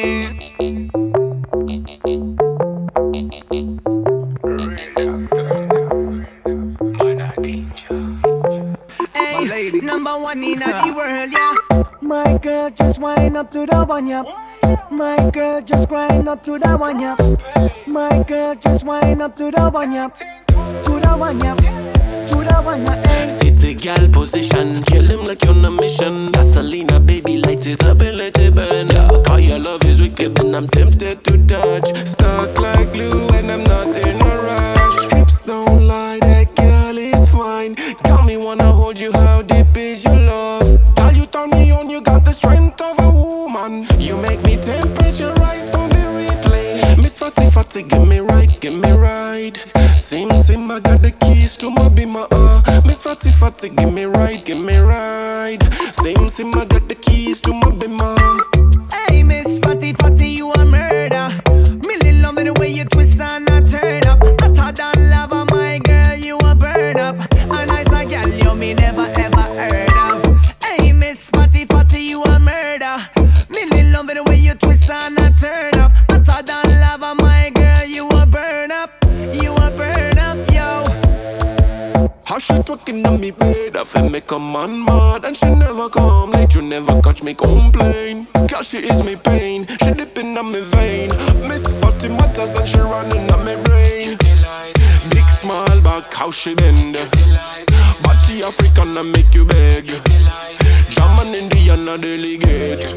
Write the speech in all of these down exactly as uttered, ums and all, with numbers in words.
Hey, number one in the world, yeah. My girl just wind up to the one, yeah. My girl just grind up to the one, yeah. My girl just wind up to the one, yeah. To the one, yeah. To the one, yeah. Hey. City gal position, kill him like you're on a mission. Gasolina, baby, light it up and let it burn. Yeah, cause your love is wicked and I'm tempted to touch. Stuck like glue and I'm not in a rush. Hips don't lie, that girl is fine. Got me wanna hold you, how deep is your love? Girl, you turn me on, you got the strength of a woman. You make me temperaturized on the replay. Miss Fatty Fatty, get me right, get me right. Sim Sim, I got the keys to my beamer, uh. Miss Fatty Fatty, get me right, get me right. Sim Sim, I got the keys to my beamer. Hey, Miss Fatty Fatty, you a murder. Million love me the way you twist and I turn up. Hotter than lava, my girl, you a burn up. A nice like girl, you me never ever heard of. Hey, Miss Fatty Fatty, you a murder. Million love me the way you twist and I turn up. Hotter than lava, my girl, you a burn up. You a burn up, yo. How she twerking on me bed, I feel make a man mad. And she never come late, you never catch me complain. Girl, she is me pain, she dipping on me vein. Miss Fatty matters and she running on me brain. Big small back, how she bend. Body African, I make you beg. German, Indian, I delegate.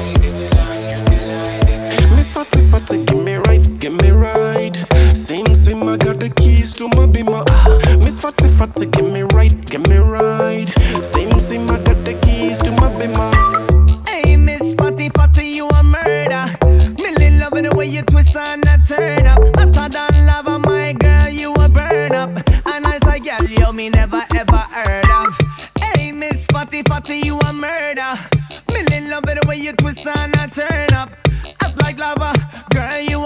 Miss Fatty Fatty, give me right, give me right. Same, same, I got the keys to my beamer. Ah, Miss Fatty Fatty, give me right, give me right. Same, same, I got the keys to my beamer. Hey, Miss Fatty Fatty, you a murder. Million love the way you twist and I turn up. Hotter than lava, my girl, you a burn up. A nice like girl, you me never ever heard of. Hey, Miss Fatty Fatty, you a murder. Million love the way you twist and I turn up. Hot like lava, girl, you